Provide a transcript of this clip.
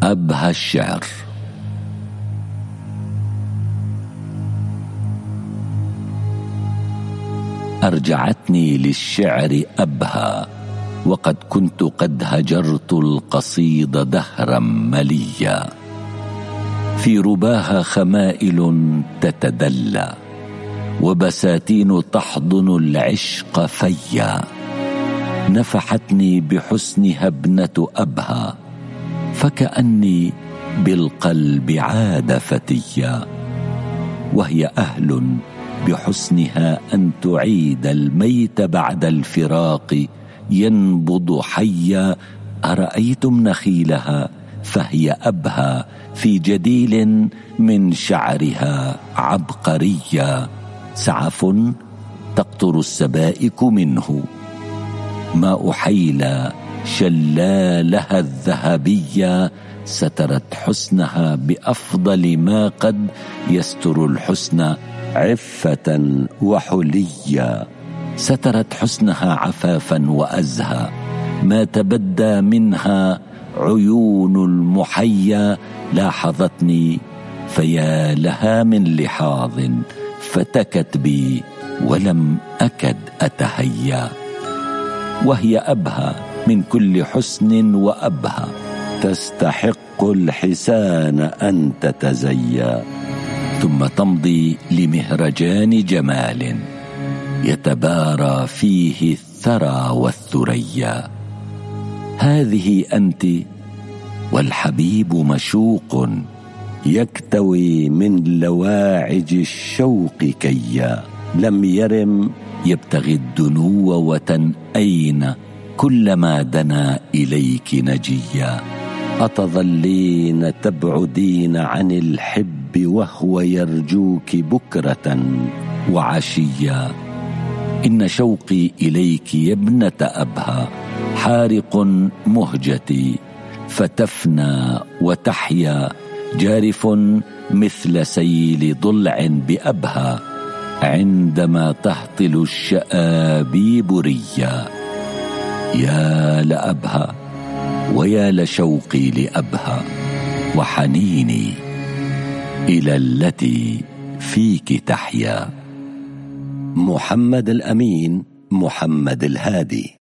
أبها الشعر. أرجعتني للشعر أبها، وقد كنت قد هجرت القصيد دهرا مليا، في رباها خمائل تتدلى، وبساتين تحضن العشق فيا. نفحتني بحسنها ابنة أبها، فكأني بالقلب عاد فتيا، وهي أهل بحسنها أن تعيد الميت بعد الفراق ينبض حيا. أرأيتم نخيلها فهي أبها، في جديل من شعرها عبقريا، سعف تقطر السبائك منه، ماء حيلى شلالها الذهبية، سترت حسنها بأفضل ما قد يستر الحسن عفة وحليا، سترت حسنها عفافا وأزهى، ما تبدى منها عيون المحيا. لاحظتني فيا لها من لحاظ، فتكت بي ولم أكد أتهيا، وهي أبهى من كل حسن وأبهى، تستحق الحسان أن تتزيا، ثم تمضي لمهرجان جمال يتبارى فيه الثرى والثريا. هذه أنت والحبيب مشوق، يكتوي من لواعج الشوق كيا، لم يرم يبتغي الدنو وتنأين، كلما دنا إليك نجيا. أتظلين تبعدين عن الحب وهو يرجوك بكرة وعشيا، إن شوقي إليك يا ابنة أبها حارق مهجتي، فتفنى وتحيا، جارف مثل سيل ضلع بأبها، عندما تهطل الشآبيب ريا. يا لأبها ويا لشوقي لأبها، وحنيني إلى التي فيك تحيا. محمد الأمين، محمد الهادي.